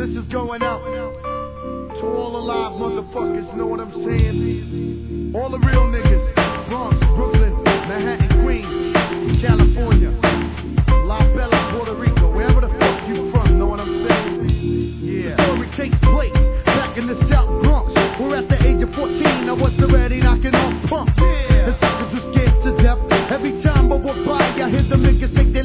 This is going out to all the live motherfuckers, know what I'm saying? All the real niggas, Bronx, Brooklyn, Manhattan, Queens, California, La Bella, Puerto Rico, wherever the fuck you from, know what I'm saying? Yeah. The story takes place back in the South Bronx, where at the age of 14 I was already knocking off pumps. The suckers were scared to death. Every time I walk by, I hear the niggas take their